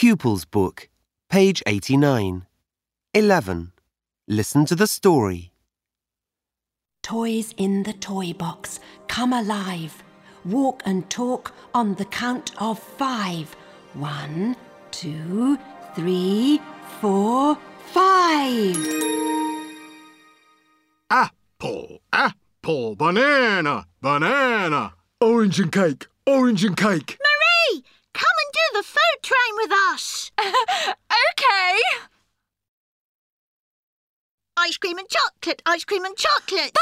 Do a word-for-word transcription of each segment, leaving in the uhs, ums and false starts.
Pupils Book, page eighty-nine. eleven. Listen to the story. Toys in the toy box, come alive. Walk and talk on the count of five. One, two, three, four, five. Apple, apple, banana, banana. Orange and cake, orange and cake. Marie, come and do the food train with us. OK. Ice cream and chocolate, ice cream and chocolate.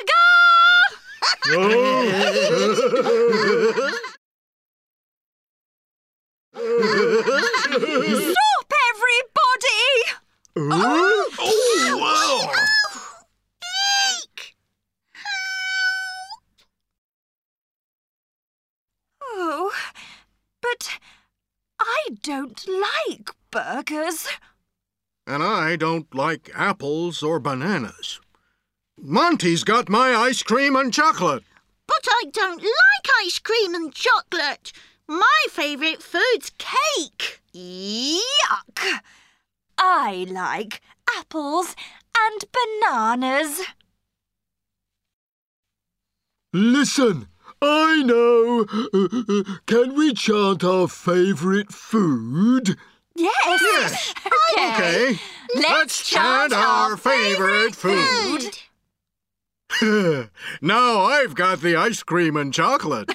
Stop, everybody! Oh, oh, wow. Eek! Oh, but I don't like burgers. And I don't like apples or bananas. Monty's got my ice cream and chocolate. But I don't like ice cream and chocolate. My favourite food's cake. Yuck! I like apples and bananas. Listen, I know. Uh, can we chant our favourite food? Yes. Yes. OK. Okay. Let's chant our favourite Food. Now I've got the ice cream and chocolate.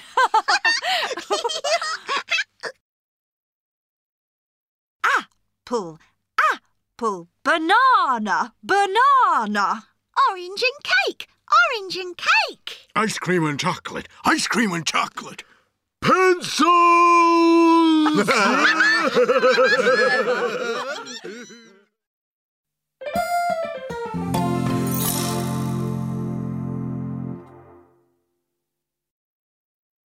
Apple, apple, banana, banana. Orange and cake, orange and cake. Ice cream and chocolate. Ice cream and chocolate. Pencils!